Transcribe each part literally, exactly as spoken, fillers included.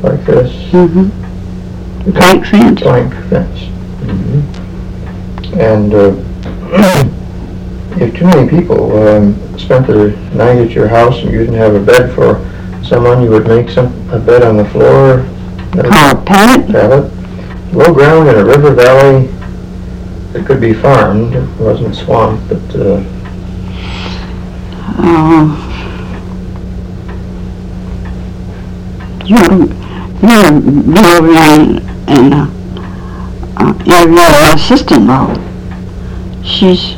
like this. Mm-hmm. Plank fence. Plank fence. Mm-hmm. And uh, if too many people um, spent the night at your house and you didn't have a bed for someone, you would make some a bed on the floor. Called a pallet. Pallet. Low ground in a river valley. It could be farmed. It wasn't swamp, but. Uh, uh, you're you're you're in in uh, uh, your your sister-in-law. She's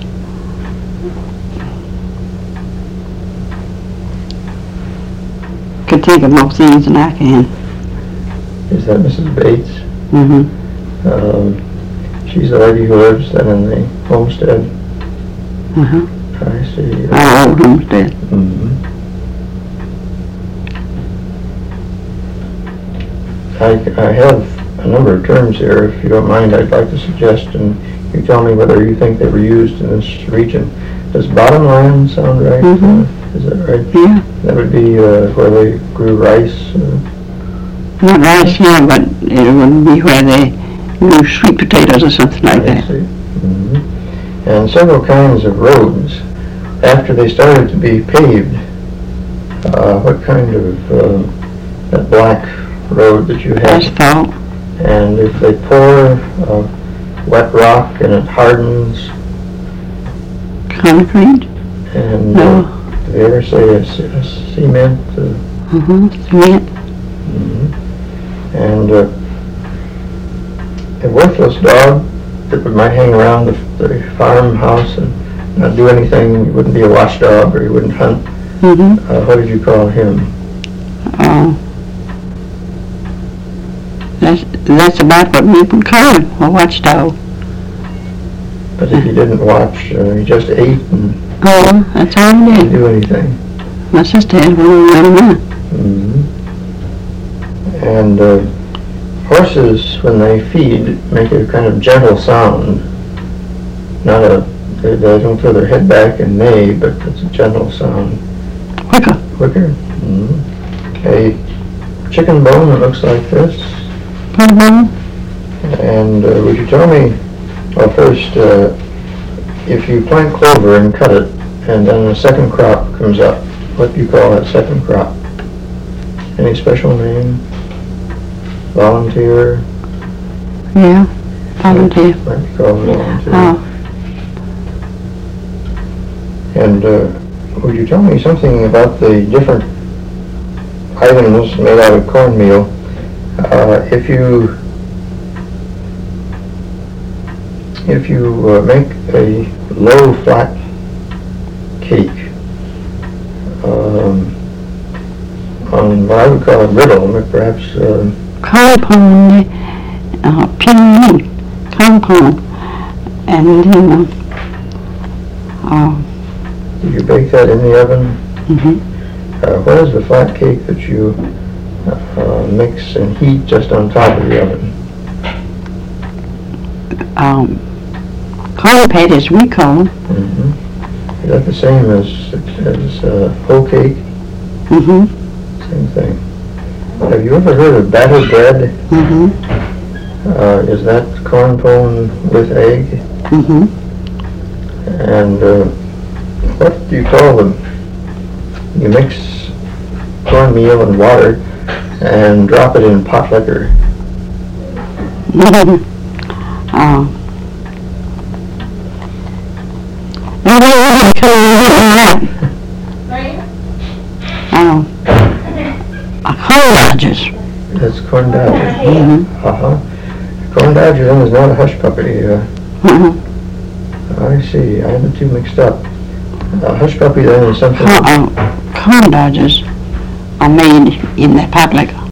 could think of more things than I can. Is that Missus Bates? Mm-hmm. Um, she's the lady who lives then in the homestead. Uh-huh. I see. Our old homestead. Mm-hmm. I, I have a number of terms here. If you don't mind, I'd like to suggest, and you tell me whether you think they were used in this region. Does bottomland sound right? Mm-hmm. Uh, is that right? Yeah. That would be uh, where they grew rice. Uh, Not rice here, but it would be where they grew sweet potatoes or something like I that. see. Mm-hmm. And several kinds of roads. After they started to be paved, uh, what kind of uh, that black road that you have? Asphalt. And if they pour uh, wet rock and it hardens, Concrete. and No. uh, do they ever say a, c- a cement? Uh, Mm-hmm. Cement. mhm. And uh, a worthless dog that would might hang around the, the farmhouse and not do anything. He wouldn't be a watchdog, or he wouldn't hunt. Mm-hmm. Uh, what did you call him? Uh, that's that's about what we would call him, a watchdog. But if he didn't watch, uh, he just ate and Oh, that's all he didn't did. do anything. My sister had one of them. Mm-hmm. And uh, horses, when they feed, make a kind of gentle sound. Not a, they, they don't throw their head back and neigh, but it's a gentle sound. Quicker. Quicker. Mm-hmm. A chicken bone that looks like this. Mm-hmm. And uh, would you tell me, well, first, uh, if you plant clover and cut it, and then a second crop comes up, what do you call that second crop? Any special name? Volunteer? Yeah. Volunteer. Might be called volunteer. Oh. And uh, would you tell me something about the different items made out of cornmeal? Uh, if you if you uh, make a low flat cake um, on what I would call a griddle, but perhaps uh, Compound, uh, peony, compound, and then, uh, uh, do you bake that in the oven? mm-hmm. Uh, what is the flat cake that you uh, mix and heat just on top of the oven? um, corn patties, we call them. Mm-hmm. Is that the same as, as uh, whole cake? Mm-hmm. Same thing. Have you ever heard of batter bread? Mm-hmm. Uh, is that corn pone with egg? Mm-hmm. And uh, what do you call them? You mix cornmeal and water and drop it in pot liquor. Mm-hmm. Uh, uh, corn dodgers. That's corn dodger. Mm-hmm. Uh-huh. Corn dodger then is not a hush puppy. Uh, Mm-hmm. I see. I have the two mixed up. A hush puppy then is something... Uh, corn dodgers are made in the pot liquor.